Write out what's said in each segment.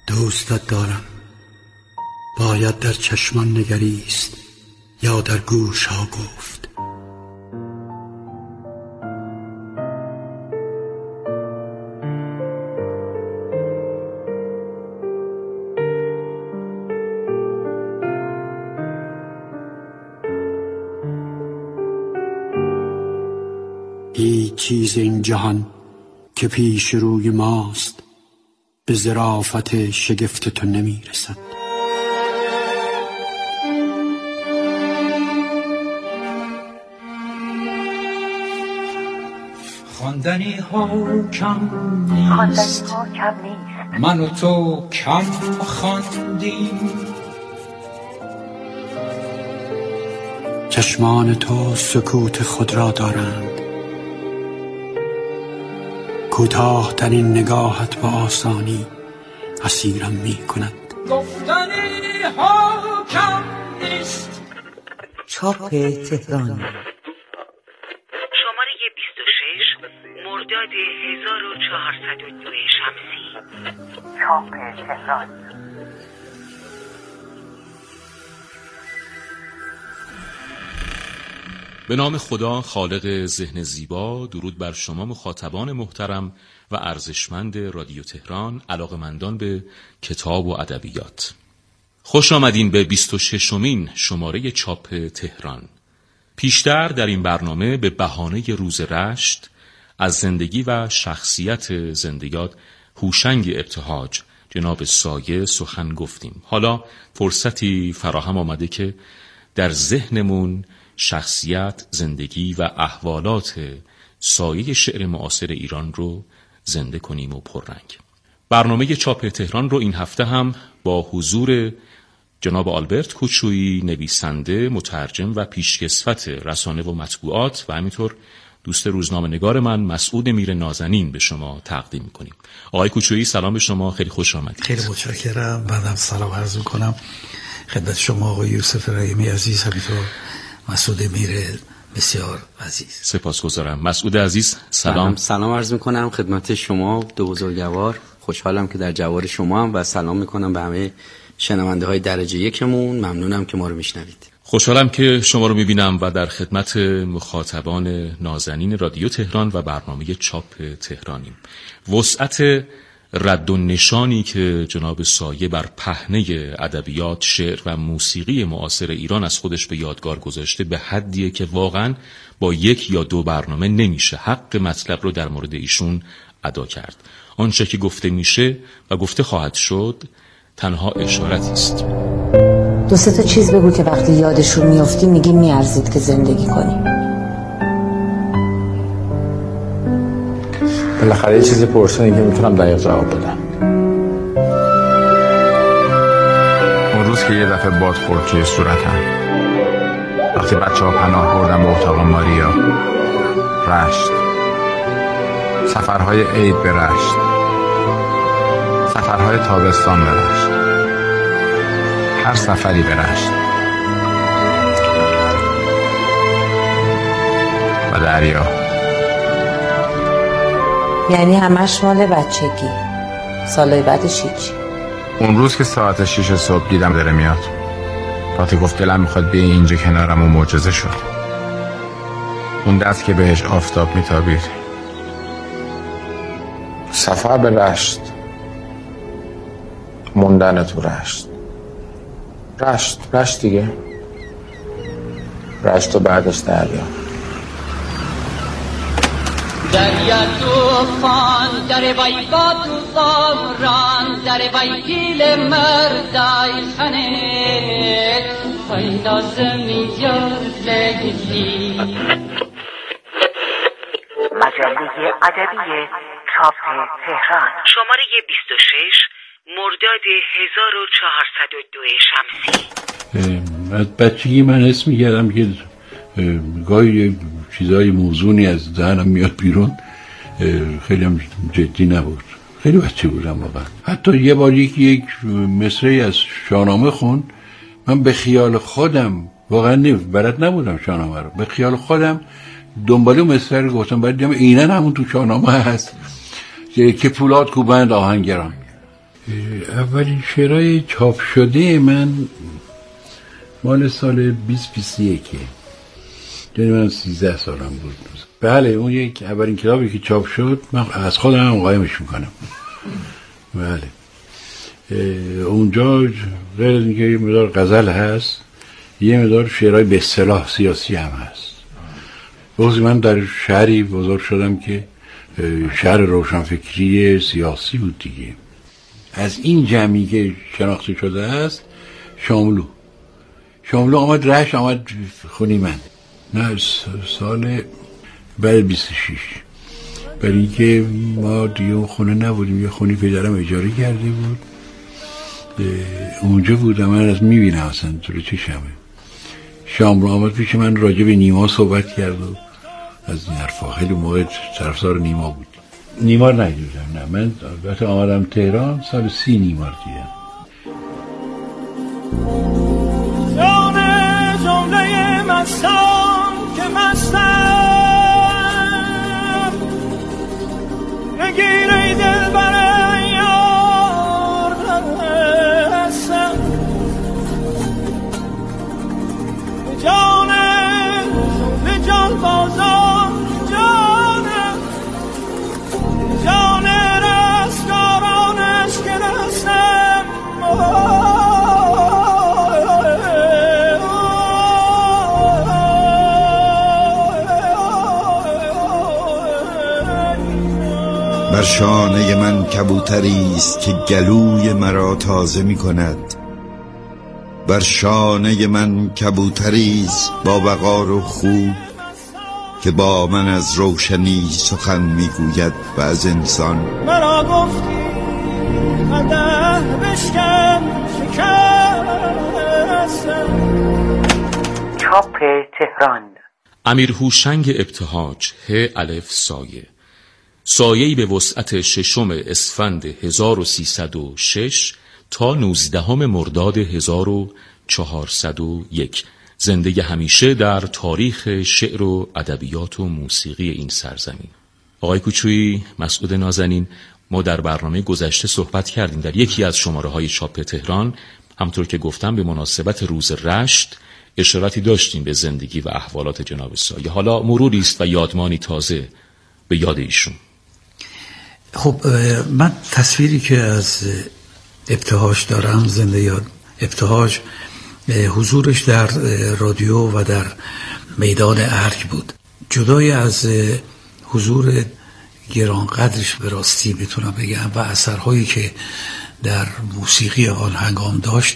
دوستت دارم، باید در چشمان نگریست یا در گوش ها گفت. هیچ چیز این جهان که پیش روی ماست به ظرافت شگفت تو نمی رسد. خواندنی ها کم نیست، من و تو کم خواندیم. چشمان تو سکوت خود را دارند، کوتاه ترین نگاهت با آسانی اسیرم می کند. گفتنی ها کم نیست. چاپ تهران، شماره 26 مرداد 1402 شمسی. چاپ تهران. به نام خدا خالق ذهن زیبا. درود بر شما مخاطبان محترم و ارزشمند رادیو تهران، علاقه‌مندان به کتاب و ادبیات. خوش آمدین به 26مین شماره چاپ تهران. پیشتر در این برنامه به بهانه روز رشت از زندگی و شخصیت زندۀاد هوشنگ ابتهاج جناب سایه سخن گفتیم. حالا فرصتی فراهم آمده که در ذهنمون شخصیت، زندگی و احوالات سایه شعر معاصر ایران رو زنده کنیم و پررنگ. برنامه چاپ تهران رو این هفته هم با حضور جناب آلبرت کوچویی، نویسنده، مترجم و پیشکسوت رسانه و مطبوعات، و همینطور دوست روزنامه‌نگار من مسعود میر نازنین به شما تقدیم می‌کنیم. آقای کوچویی سلام به شما، خیلی خوش آمدید. خیلی متشکرم. بعدم سلام عرض می‌کنم خدمت شما آقای یوسف رحیمی عزیز، همینطور مسعود میر بسیار عزیز. سپاسگزارم. مسعود عزیز سلام. سلام عرض میکنم خدمت شما دو بزرگوار. خوشحالم که در جوار شما هم و سلام میکنم به همه شنونده های درجه یکمون. ممنونم که ما رو میشنوید. خوشحالم که شما رو میبینم و در خدمت مخاطبان نازنین رادیو تهران و برنامه چاپ تهرانیم. وسعت رد و نشانی که جناب سایه بر پهنه ادبیات، شعر و موسیقی معاصر ایران از خودش به یادگار گذاشته به حدیه که واقعاً با یک یا دو برنامه نمیشه حق مطلب رو در مورد ایشون ادا کرد. آنچه که گفته میشه و گفته خواهد شد تنها اشارتی است. دو سه تا چیز بگو که وقتی یادشون میافتی میگی میارزید که زندگی کنی. بالاخره یه چیزی پرسیدی که میتونم دقیق جواب بدم. اون روز که یه دفعه باد خورد توی صورتم، وقتی بچه‌ها پناه بردن به اتاق ماریا، رشت، سفرهای عید به رشت، سفرهای تابستان به رشت، هر سفری به رشت و دریا. یعنی همش مال بچگی، سالای بعدش هیچ. اون روز که ساعت 6 صبح دیدم داره میاد، وقتی گفت دلم میخواد بیای اینجا کنارم و معجزه شد. اون دست که بهش آفتاب میتابید. سفر به رشت، موندن تو رشت، رشت دیگه، رشت و بعدش دریا. دریا توفان در وای با توفان در وای پیل مردای خنه وای لازمی لیلی. مجله ادبی چاپ تهران، شماره 26 مرداد 1402 شمسی. از بچگی من حس می‌کردم که گاهی چیزای موزونی از ذهنم میاد بیرون. خیلی هم جدی نبود، خیلی بچه بودم واقعا. حتی یه بار یک مصرعی از شاهنامه خون، من به خیال خودم واقعا بلد نبودم شاهنامه رو، به خیال خودم دنباله مصرع رو گفتم، بعد دیدم عیناً همون تو شاهنامه هست که پولاد کوبند آهنگران. اولین شعرهای چاپ شده من مال سال 2021 یعنی من 13 سالم بود. بله اون یک اولین کتابی که چاپ شد من از خودم هم قایمش میکنم. بله اونجا غیر از اینکه یه مقدار غزل هست یه مقدار شعرهای به اصطلاح سیاسی هم هست. بخصوص من در شهری بزرگ شدم که شهر روشنفکری سیاسی بود دیگه. از این جمعی که شناخته شده است شاملو آمد رشت آمد خونی من نه سال بعد 26 برای اینکه ما دیگه خونه نبودیم. یه خونی پدرم اجاره کرده بود اونجا بودم. من از میبینم اصلا طور چشمه. شاملو آمد پیش من راجع به نیما صحبت کرد و از این حرفا. خیلی موقع طرفدار نیما بود. نیمار ندیدم نه. من وقتی آمدم تهران سال 30 نیمار دیدم. جان جمله مستان که مستم نگیره دل بر یار هستم جان جمله جان بازان جان رستگارانش که دستم بر شانه من کبوتری است که گلوی مرا تازه می کند. بر شانه من کبوتری است با وقار و خوب که با من از روشنی سخن میگوید و از انسان. مرا گفتی قدر بشکن شکستم. چاپ تهران. امیر هوشنگ ابتهاج الف سایه‌ای به وسعت 6 اسفند 1306 تا 19 مرداد 1401. زنده همیشه در تاریخ شعر و ادبیات و موسیقی این سرزمین. آقای کوچویی، مسعود نازنین، ما در برنامه گذشته صحبت کردیم در یکی از شماره‌های چاپ تهران، همطور که گفتم به مناسبت روز رشت اشارتی داشتیم به زندگی و احوالات جناب سایه. حالا مروری است و یادمانی تازه به یاد ایشون. خب من تصویری که از ابتهاج دارم، زنده یاد ابتهاج، حضورش در رادیو و در میدان ارگ بود. جدای از حضور گرانقدرش به راستی میتونم بگم و اثرهایی که در موسیقی آن هنگام داشت،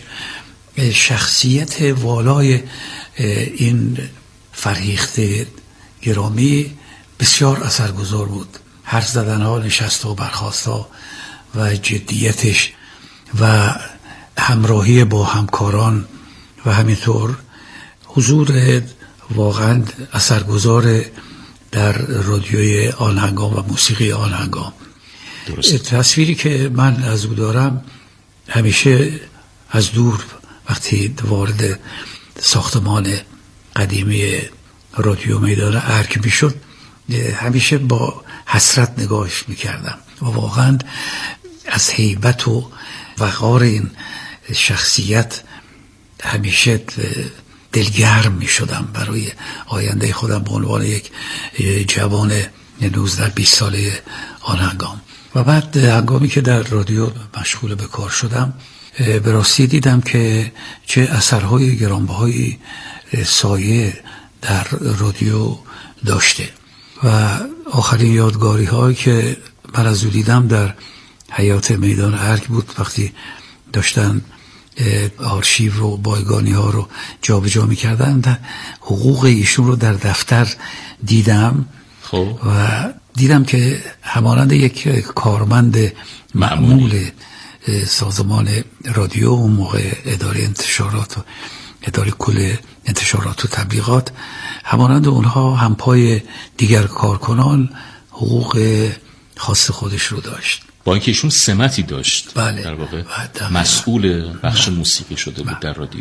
شخصیت والای این فرهیخته گرامی بسیار اثرگذار بود. حرف زدنها، نشستها، برخاستها و جدیتش و همراهی با همکاران و همینطور حضور واقعا اثرگذار در رادیوی آن هنگام و موسیقی آن هنگام. تصویری که من از او دارم، همیشه از دور وقتی وارد ساختمان قدیمی رادیو میدان ارگ میشد همیشه با حسرت نگاهش میکردم و واقعا از هیبت و وقار این شخصیت همیشه دلگرم میشدم برای آینده خودم به عنوان یک جوان 19-20 ساله آن هنگام. و بعد هنگامی که در رادیو مشغول به کار شدم، به راستی دیدم که چه اثرهای گرانبهای سایه در رادیو داشته و آخرین یادگاری هایی که من از او دیدم در حیات میدان ارگ بود، وقتی داشتن آرشیو و بایگانی ها رو جابجا می‌کردن. حقوق ایشون رو در دفتر دیدم و دیدم که همانند یک کارمند معمول سازمان رادیو اون موقع اداره انتشارات و اداره کل انتشارات و تبلیغات، همانند اونها هم پای دیگر کارکنان حقوق خاص خودش رو داشت. با اینکه ایشون سمتی داشت. بله. در واقع مسئول بخش موسیقی شده بود در رادیو.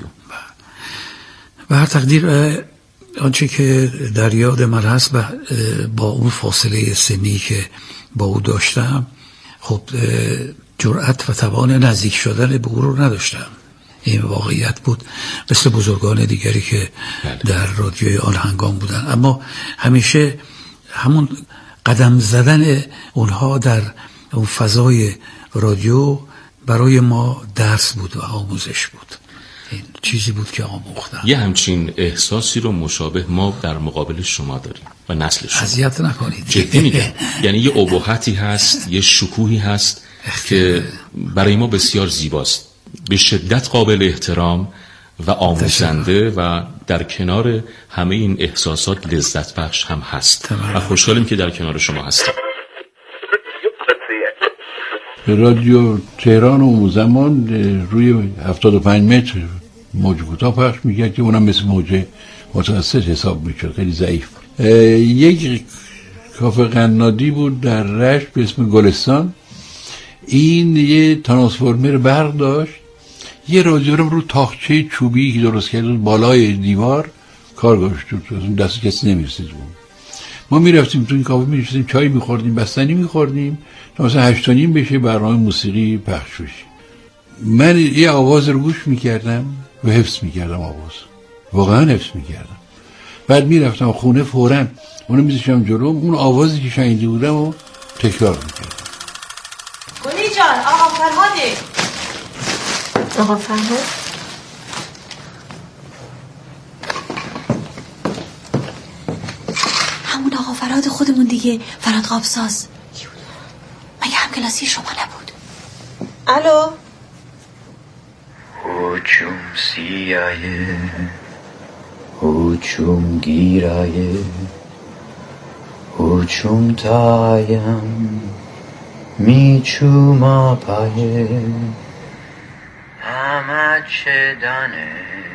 به هر تقدیر آنچه که در یاد من هست با اون فاصله سنی که با او داشتم، خب جرأت و توان نزدیک شدن به او رو نداشتم. این واقعیت بود، مثل بزرگان دیگری که در رادیوی آن هنگام بودن. اما همیشه همون قدم زدن اونها در اون فضای رادیو برای ما درس بود و آموزش بود. این چیزی بود که آموختم. یه همچین احساسی رو مشابه ما در مقابل شما داریم و نسل شما. اذیت نکنید. جدی میگم. یعنی یه ابهتی هست، یه شکوهی هست که برای ما بسیار زیباست، به شدت قابل احترام و آموزنده و در کنار همه این احساسات لذت بخش هم هست و خوشحالیم که در کنار شما هستیم. رادیو تهران اون زمان روی 75 متر موج کوتاه پخش میکرد که اونم مثل موج متوسط حساب میشد، خیلی ضعیف. یک کافه قنادی بود در رشت به اسم گلستان. این یه ترانسفورمر برق داشت، یه رادیو رو تاقچه چوبی که درست کرده بالای دیوار کار گذاشته بود، دست کسی نمیرسید بود. ما میرفتیم تو این کافه میشستیم، چای میخوردیم، بستنی میخوردیم تا مثلا 8:30 بشه برنامه موسیقی پخش بشه. من یه آواز رو گوش میکردم و حفظ میکردم، آواز واقعا حفظ میکردم. بعد میرفتم خونه فوراً اونو میذاشتم جلو، اون آوازی که شنیده بودم و تکرار میکردم. گلی جان، آقا فرهاده. آقا فرهاد؟ همون آقا فرهاد خودمون دیگه، فرهاد قابساز. مگه هم کلاسی شما نبود؟ الو؟ هجوم سیایه هجوم گیرایه هجوم تایم میچوما پایه همه چه دانه.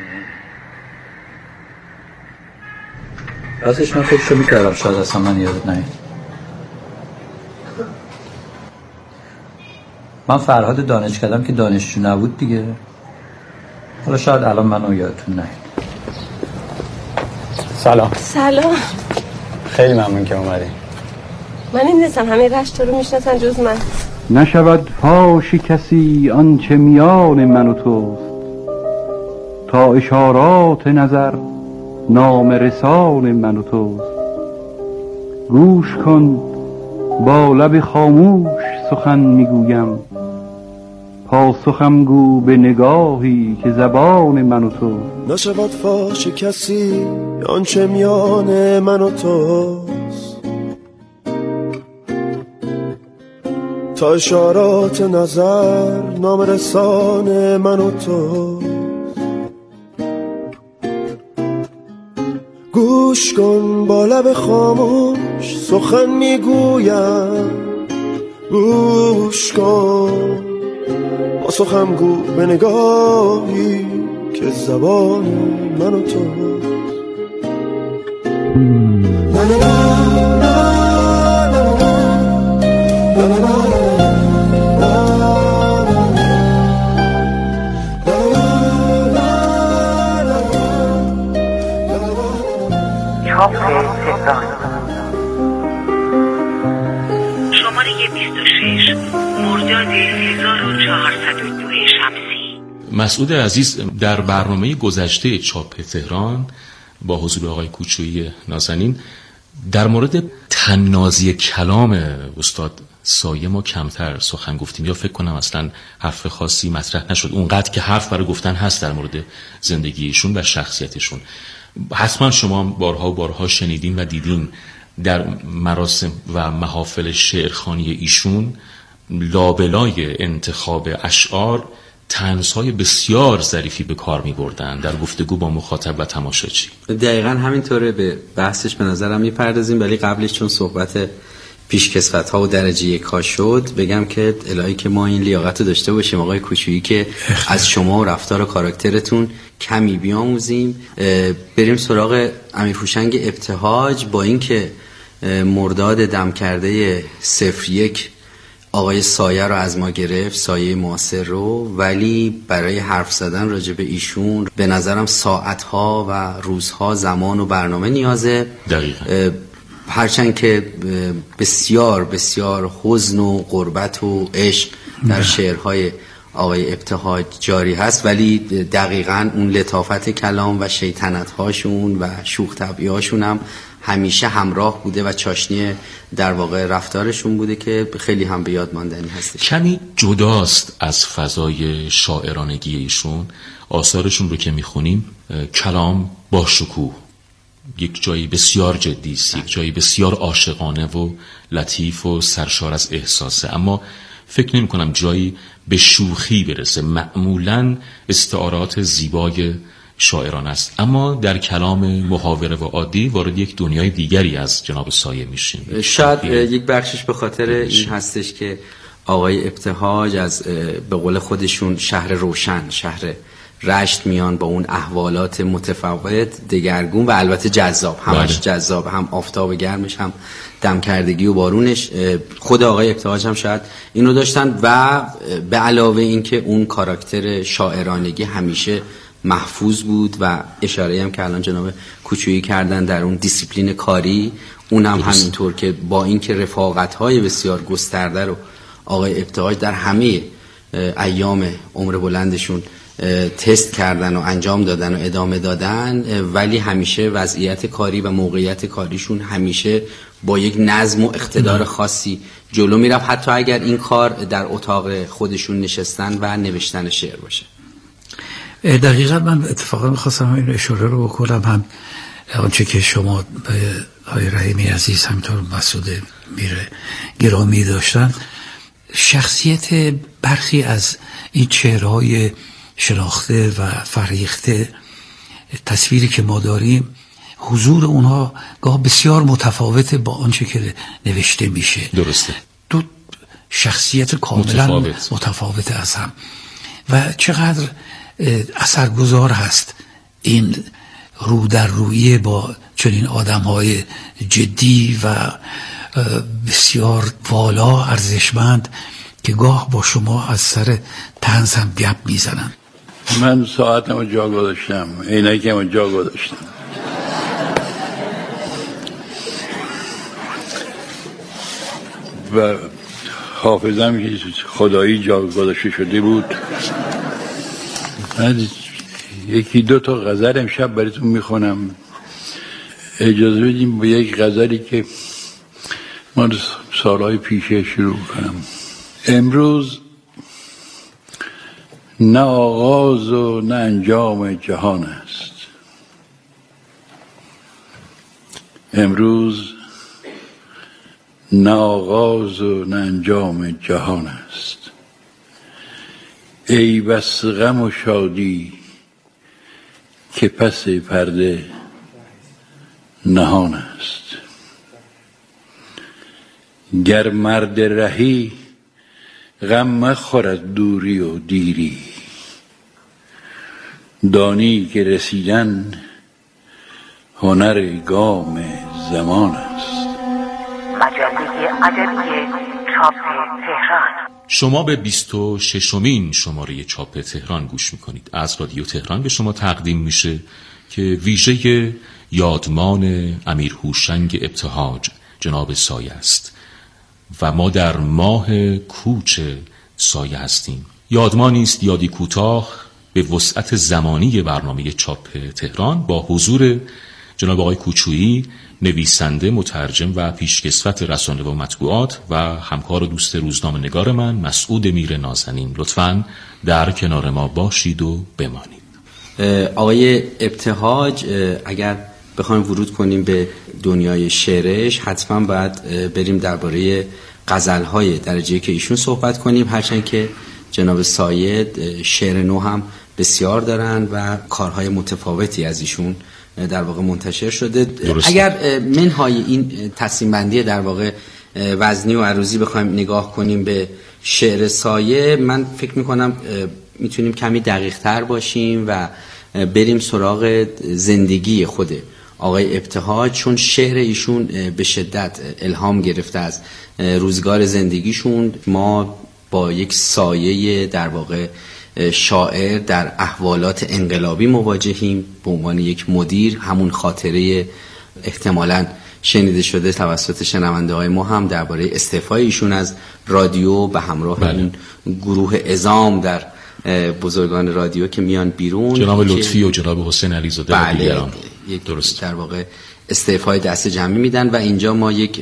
راستش من فکرشو میکردم شاید اصلا من یادت نیاد. من فرهاد دانش کردم که دانشجو نبود دیگه. حالا شاید الان منو یادتون نیاد. سلام. سلام. خیلی ممنون که اومدی. من این نیستم، همه رشت تو رو میشناسن جز من. نشود فاش کسی آنچه میان من و توست، تا اشارات نظر نام رسان من و توست. گوش کن با لب خاموش سخن میگویم، پاسخم گو به نگاهی که زبان من و تو. نشود فاش کسی آنچه میان من و توست، تا اشارات نظر نام رسان من و تو. گوش کن با لب خاموش سخن میگویم، گوش کن با سخن گو به نگاهی که زبان من و تو. چاپ تهران شماره 26 مرداد 1402 شمسی. مسعود عزیز، در برنامه گذشته چاپ تهران با حضور آقای کوچویی نازنین در مورد طنازی کلام استاد سایه ما کمتر سخن گفتیم، یا فکر کنم اصلا حرف خاصی مطرح نشد، اونقدر که حرف برای گفتن هست در مورد زندگیشون و شخصیتشون. حتما شما بارها و بارها شنیدین و دیدین در مراسم و محافل شعرخوانی ایشون لابلای انتخاب اشعار طنزهای بسیار ظریفی به کار می بردن در گفتگو با مخاطب و تماشاچی. دقیقاً همینطوره. به بحثش به نظرم میپردازیم، ولی قبلش چون صحبت پیشکسوت ها و درجه 1 ها شد بگم که الهی که ما این لیاقت داشته باشیم آقای کوچویی که از شما و رفتار و کاراکترتون کمی بیاموزیم. بریم سراغ امیرهوشنگ ابتهاج. با اینکه مرداد دم کرده 01 آقای سایه رو از ما گرفت، سایه معاصر رو، ولی برای حرف زدن راجع به ایشون به نظرم ساعتها و روزها زمان و برنامه نیازه. دقیقاً. هرچند که بسیار بسیار حزن و غربت و عشق در شعرهای آقای ابتهاج جاری هست، ولی دقیقاً اون لطافت کلام و شیطنت هاشون و شوخ طبعی هاشون هم همیشه همراه بوده و چاشنی در واقع رفتارشون بوده که خیلی هم به یاد ماندنی هستش. کمی جداست از فضای شاعرانگی ایشون. آثارشون رو که میخونیم کلام با شکوه، یک جایی بسیار جدی است، یک جایی بسیار عاشقانه و لطیف و سرشار از احساسه، اما فکر نمی کنم جایی به شوخی برسه. معمولاً استعارات زیبای شاعران است، اما در کلام محاوره و عادی وارد یک دنیای دیگری از جناب سایه میشیم. شاید یک بخشش به خاطر این هستش که آقای ابتهاج از به قول خودشون شهر روشن، شهر رشت میان با اون احوالات متفاوت، دگرگون و البته جذاب، همش جذاب، هم آفتاب گرمش هم دم کردگی و بارونش. خود آقای ابتهاج هم شاید اینو داشتن و به علاوه این که اون کاراکتر شاعرانگی همیشه محفوظ بود و اشاره هم که الان جناب کوچویی کردن در اون دیسیپلین کاری، اون هم همینطور که با اینکه رفاقت‌های بسیار گسترده رو آقای ابتهاج در همه ایام عمر بلندشون تست کردن و انجام دادن و ادامه دادن، ولی همیشه وضعیت کاری و موقعیت کاریشون همیشه با یک نظم و اقتدار خاصی جلو میرفت، حتی اگر این کار در اتاق خودشون نشستن و نوشتن شعر باشه. دقیقا من اتفاقا میخواستم این اشاره رو بکنم، هم آنچه که شما به آقای رحیمی عزیز همینطور مسعود میره گرامی داشتن، شخصیت برخی از این چهره‌های شناخته و فریخته، تصویری که ما داریم حضور اونها گاه بسیار متفاوته با آنچه که نوشته میشه. درسته، دو شخصیت کاملا متفاوته از هم و چقدر اثرگذار هست این رو در رویه با چنین آدم‌های جدی و بسیار والا ارزشمند که گاه با شما از سر طنز هم گپ میزنن. من ساعتمو جا گذاشتم، عینکمو جا گذاشتم. و حافظم که خدایی جا گذاشته شده بود. من یکی دو تا غزل امشب براتون میخونم. اجازه بدیم با یک غزلی که من سالهای پیشه شروع کنم. امروز نه آغاز و نه انجام جهان است. امروز نه آغاز و نه انجام جهان است. ای بس غم و شادی که پس پرده نهان است. گر مرد رهی غم مخور از دوری و دیری. دانی که رسیدن هنر گام زمان است. مجله ادبی چاپ تهران. شما به 26مین شماره چاپ تهران گوش میکنید. از رادیو تهران به شما تقدیم میشه که ویژه یادمان امیر هوشنگ ابتهاج جناب سایه است و ما در ماه کوچ سایه هستیم. یادمانی است، یادی کوتاه به وسعت زمانی برنامه چاپ تهران با حضور جناب آقای کوچویی، نویسنده، مترجم و پیشکسوت رسانه و مطبوعات و همکار و دوست روزنامه نگار من مسعود میر نازنین. لطفاً در کنار ما باشید و بمانید. آقای ابتهاج اگر بخوایم ورود کنیم به دنیای شعرش، حتما باید بریم درباره غزل‌های درجه‌ای که ایشون صحبت کنیم، هرچند که جناب سایه شعر نو هم بسیار دارن و کارهای متفاوتی از ایشون در واقع منتشر شده. درسته. اگر منهای این تقسیم بندی در واقع وزنی و عروضی بخوایم نگاه کنیم به شعر سایه، من فکر میکنم میتونیم کمی دقیق تر باشیم و بریم سراغ زندگی خود آقای ابتهاج، چون شعر ایشون به شدت الهام گرفته از روزگار زندگیشون. ما با یک سایه در واقع شاعر در احوالات انقلابی مواجهیم به عنوان یک مدیر، همون خاطره احتمالاً شنیده شده توسط شنونده های ما هم درباره استعفای ایشون از رادیو به همراه این گروه عظام در بزرگان رادیو که میان بیرون، جناب لطفی و جناب حسین علیزاده و دیگران، درست در واقع استعفای دست جمعی میدن. و اینجا ما یک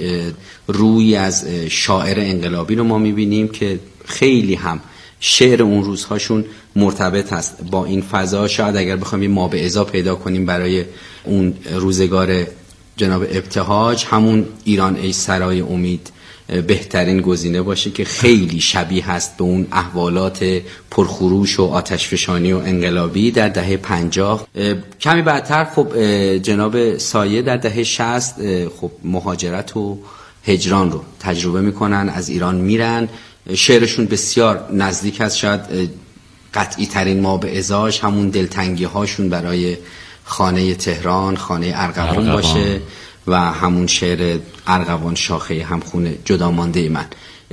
روی از شاعر انقلابی رو ما میبینیم که خیلی هم شعر اون روزهاشون مرتبط هست با این فضا. شاید اگر بخوایم ما به ازا پیدا کنیم برای اون روزگار جناب ابتهاج، همون ایران ای سرای امید بهترین گزینه باشه که خیلی شبیه هست به اون احوالات پرخروش و آتشفشانی و انقلابی در دهه 50. کمی بعدتر خب جناب سایه در دهه 60 خب مهاجرت و هجران رو تجربه میکنن، از ایران میرن. شعرشون بسیار نزدیک هست، شاید قطعی ترین ما به ازاش همون دلتنگی هاشون برای خانه تهران، خانه ارغوان باشه و همون شعر ارغوان شاخه همخونه جدا مانده من.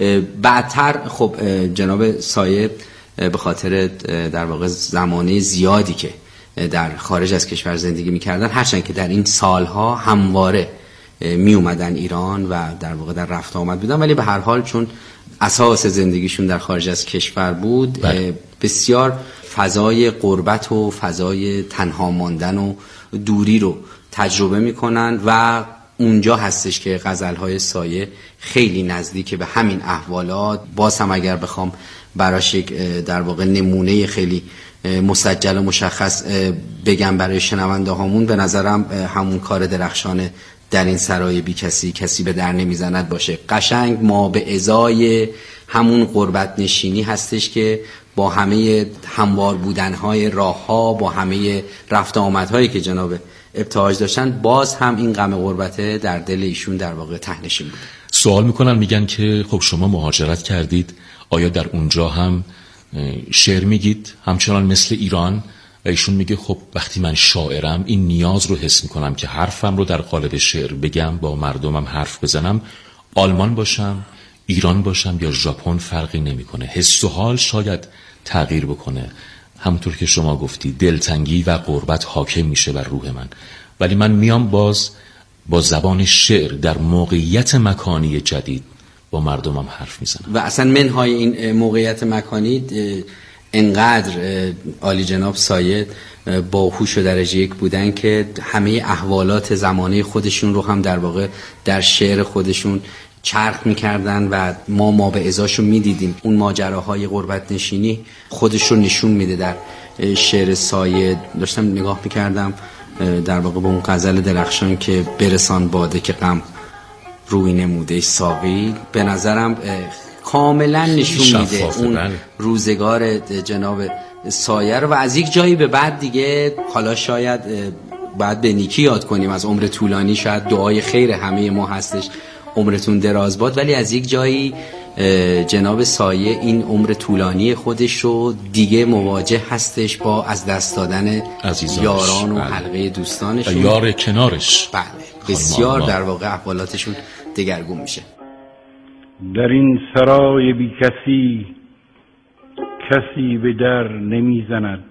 بعدتر خب جناب سایه به خاطر در واقع زمانه زیادی که در خارج از کشور زندگی میکردن، هرچند که در این سالها همواره می اومدن ایران و در واقع در رفت آمد بودن، ولی به هر حال چون اساس زندگیشون در خارج از کشور بود بسیار فضای غربت و فضای تنها ماندن و دوری رو تجربه میکنن و اونجا هستش که غزلهای سایه خیلی نزدیک به همین احوالات. باز هم اگر بخوام براش یک در واقع نمونه خیلی مسجل و مشخص بگم برای شنونده هامون، به نظرم همون کار درخشان در این سرای بی کسی به در نمیزند باشه. قشنگ ما به ازای همون غربت نشینی هستش که با همه هموار بودنهای راهها، با همه رفت آمدهایی که جناب ابتهاج داشتن، باز هم این غم غربت در دل ایشون در واقع تهنشین بود. سوال میکنن، میگن که خب شما مهاجرت کردید، آیا در اونجا هم شعر میگید همچنان مثل ایران؟ و ایشون میگه خب وقتی من شاعرم این نیاز رو حس میکنم که حرفم رو در قالب شعر بگم، با مردمم حرف بزنم، آلمان باشم، ایران باشم یا ژاپن فرقی نمیکنه. حس و حال شاید تغییر بکنه، همونطور که شما گفتی دلتنگی و غربت حاکم میشه بر روح من، ولی من میام باز با زبان شعر در موقعیت مکانی جدید با مردمم حرف میزنم. و اصلا منهای این موقعیت مکانی انقدر عالی جناب سایه با هوش و درجه یک بودن که همه احوالات زمانه خودشون رو هم در واقع در شعر خودشون چرخ میکردن و ما به ازاشو میدیدیم. اون ماجراهای غربت نشینی خودش رو نشون میده در شعر سایه. داشتم نگاه میکردم در واقع به اون غزل درخشان که برسان باده که غم روی نموده ساقی، به نظرم کاملا نشون میده اون روزگار جناب سایه رو. و از یک جایی به بعد دیگه حالا شاید بعد به نیکی یاد کنیم از عمر طولانی، شاید دعای خیر همه ما هستش عمرتون دراز باد، ولی از یک جایی جناب سایه این عمر طولانی خودش رو دیگه مواجه هستش با از دست دادن یاران و حلقه دوستانشون، یار کنارش. بله بسیار در واقع احوالاتشون دگرگون میشه. در این سرای بی کسی کسی به در نمیزند،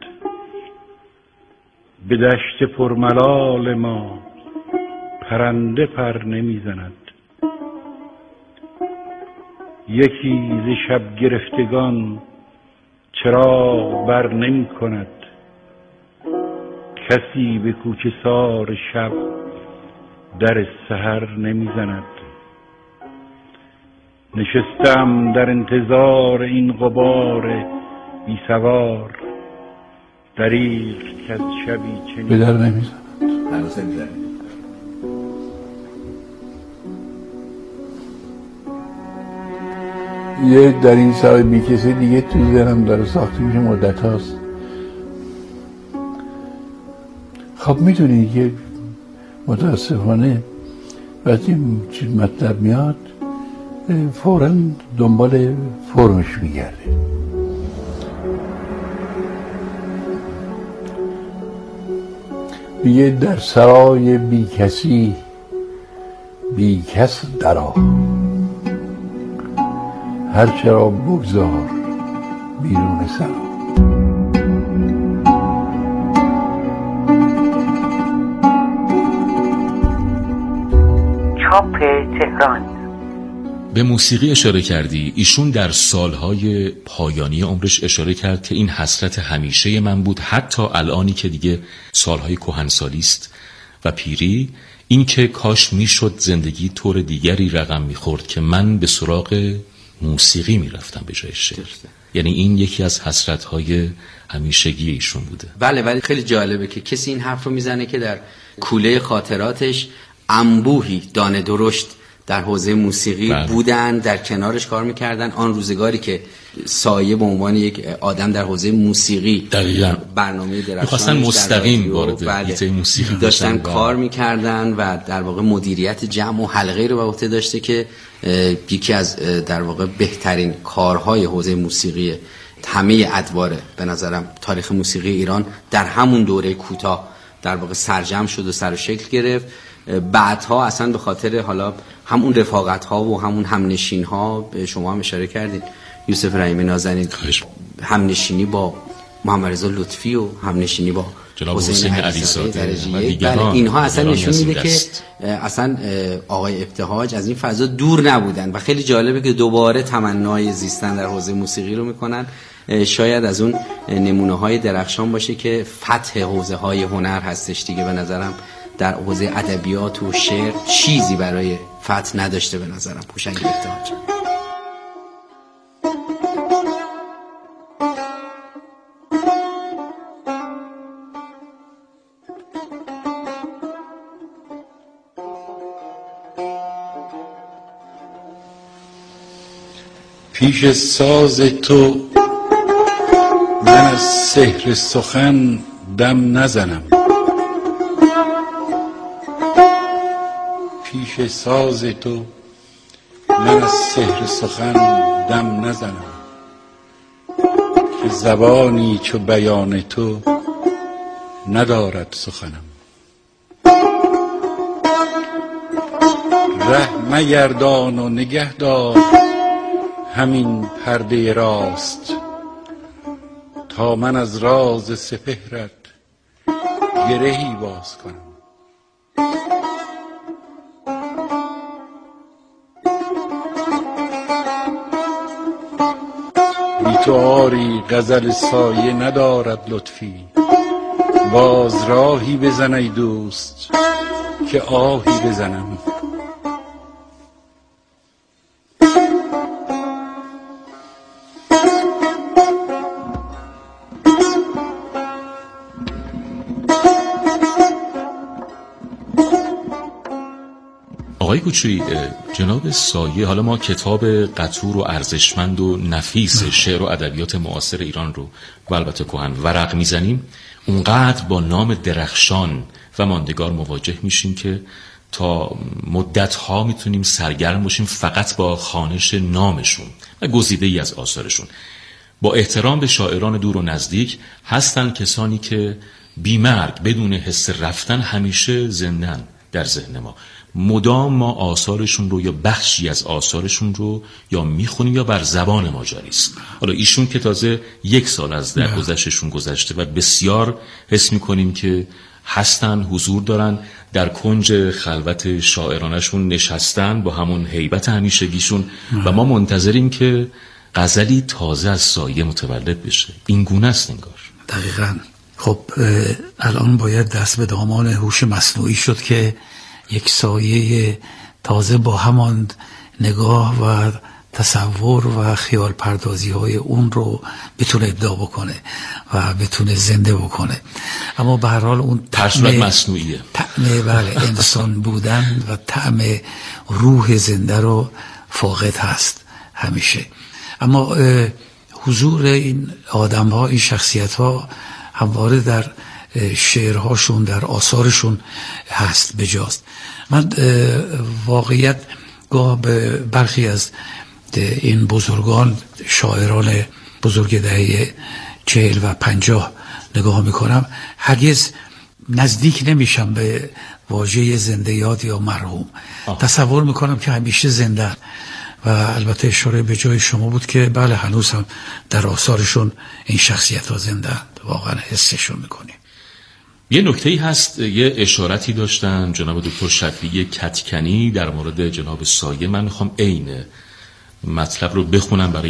به دشت پرملال ما پرنده پر نمیزند. یکی ز شب گرفتگان چراغ بر نمی کند، کسی به کوچه سار شب در سحر نمیزند. نشستم در انتظار این غبار بی سوار، دریغ که از شبی چنین به در نمیزند. یه در این سرای بی کسی دیگه تو ذهنم داره ساخته میشه مدت هاست. خب میدونید که متاسفانه وقتی چیز مطلب میاد فوراً دنبال فرمش میگرده. میگه در سرای بی کسی بی کس درآ، هرچه را بگذار بیرون سرا. چاپ تهران. به موسیقی اشاره کردی. ایشون در سالهای پایانی عمرش اشاره کرد که این حسرت همیشه من بود، حتی الانی که دیگه سالهای کهنسالی است و پیری، این که کاش میشد زندگی طور دیگری رقم میخورد که من به سراغ موسیقی میرفتم به جای شعر. یعنی این یکی از حسرت‌های همیشگی ایشون بوده. بله، ولی خیلی جالبه که کسی این حرف رو میزنه که در کوله خاطراتش انبوهی دانه درشت در حوزه موسیقی بودن، در کنارش کار میکردن. آن روزگاری که سایه به عنوان یک آدم در حوزه موسیقی برنامه درخشان مستقیم وارد حوزه موسیقی داشتن کار میکردن و در واقع مدیریت جمع و حلقه رو به عهده داشته که یکی از در واقع بهترین کارهای حوزه موسیقی همه ادوار به نظرم تاریخ موسیقی ایران در همون دوره کوتاه در واقع سرجم شد و سر و شکل گرفت. بعدها اصلا به خاطر حالا همون رفاقت ها و همون همنشین ها، به شما هم اشاره کردین یوسف رحیمی نازنین، همنشینی با محمد رضا لطفی و همنشینی با حسین علیزاده و دیگران، اینها اصلا نشون میده که اصلا آقای ابتهاج از این فضا دور نبودن و خیلی جالبه که دوباره تمنای زیستن در حوزه موسیقی رو میکنن. شاید از اون نمونه های درخشان باشه که فتح حوزه های هنر هستش دیگه. به نظرم در حوزه ادبیات و شعر چیزی برای فتح نداشته به نظرم هوشنگ ابتهاج. پیش ساز تو من از سحر سخن دم نزنم، پیش ساز تو من از سحر سخن دم نزنم، که زبانی چو بیان تو ندارد سخنم. ره مگردان و نگه دار همین پرده راست، تا من از راز سپهرت گرهی باز کنم. بی تو آری غزل سایه ندارد لطفی، باز راهی بزن ای دوست که آهی بزنم. آقای کوچویی، جناب سایه، حالا ما کتاب قطور و ارزشمند و نفیس شعر و ادبیات معاصر ایران رو و البته کهن ورق میزنیم، اونقدر با نام درخشان و ماندگار مواجه میشیم که تا مدت‌ها میتونیم سرگرم باشیم فقط با خوانش نامشون و گزیده‌ای از آثارشون. با احترام به شاعران دور و نزدیک، هستن کسانی که بی‌مرگ بدون حس رفتن همیشه زندن در ذهن ما. مدام ما آثارشون رو یا بخشی از آثارشون رو یا میخونیم یا بر زبان ما جاری است. حالا ایشون که تازه 1 سال از درگذشتشون گذشته و بسیار حس میکنیم که هستن، حضور دارن، در کنج خلوت شاعرانشون نشستن با همون هیبت همیشگیشون و ما منتظریم که غزلی تازه از سایه متولد بشه. این گونه است انگار. دقیقاً. خب الان باید دست به دامان هوش مصنوعی شد که یک سایه تازه با همان نگاه و تصور و خیال پردازی های اون رو بتونه ابداع بکنه و بتونه زنده بکنه. اما به هر حال اون طعم مصنوعیه، طعم انسان بودن و طعم روح زنده رو فاقد هست همیشه. اما حضور این آدم ها، این شخصیت ها همواره در شعرهاشون، در آثارشون هست، بجاست. من واقعیت گاه به برخی از این بزرگان، شاعران بزرگ دهه 40 و 50 نگاه میکنم، هرگز نزدیک نمیشم به واژه زنده یاد یا مرحوم. تصور میکنم که همیشه زنده. و البته اشاره به جای شما بود که بله، هنوز هم در آثارشون این شخصیت ها زنده، واقعا حسشون میکنیم. یه نکته‌ای هست، یه اشارتی داشتن جناب دکتر شفیعی کتکنی در مورد جناب سایه. من میخوام عین مطلب رو بخونم برای